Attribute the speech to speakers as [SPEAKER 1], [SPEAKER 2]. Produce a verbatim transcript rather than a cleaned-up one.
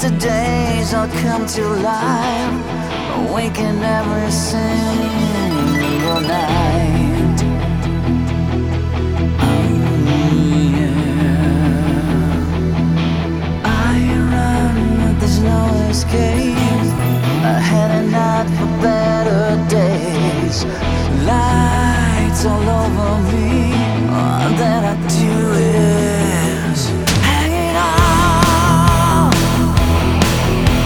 [SPEAKER 1] future days all come to life, awaken every single night. Oh yeah, I run, but there's no escape, heading out for better days. Lights all over me,